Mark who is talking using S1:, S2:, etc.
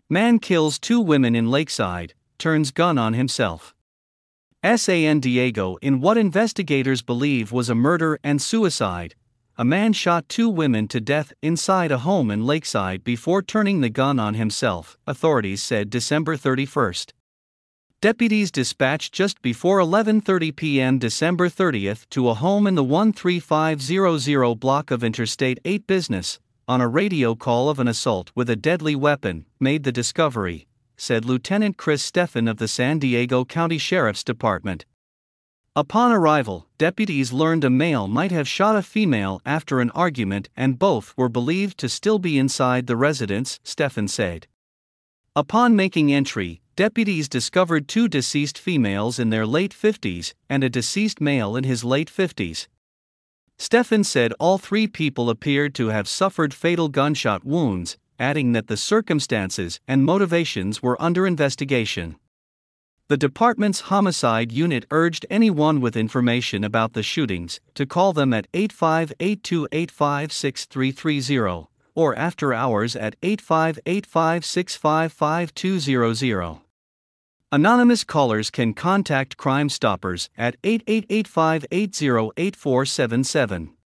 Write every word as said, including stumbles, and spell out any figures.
S1: Man kills two women in Lakeside, turns gun on himself. San Diego. In what investigators believe was a murder and suicide, a man shot two women to death inside a home in Lakeside before turning the gun on himself, authorities said December thirty-first. Deputies dispatched just before eleven thirty p m December thirtieth to a home in the one three five zero zero block of Interstate eight Business, on a radio call of an assault with a deadly weapon, made the discovery, said Lieutenant Chris Stephan of the San Diego County Sheriff's Department. Upon arrival, deputies learned a male might have shot a female after an argument and both were believed to still be inside the residence, Stephan said. Upon making entry, deputies discovered two deceased females in their late fifties and a deceased male in his late fifties. Stephan said all three people appeared to have suffered fatal gunshot wounds, adding that the circumstances and motivations were under investigation. The department's homicide unit urged anyone with information about the shootings to call them at eight five eight two eight five six three three zero or after hours at eight five eight five six five five two zero zero. Anonymous callers can contact Crime Stoppers at eight eight eight five eight zero eight four seven seven.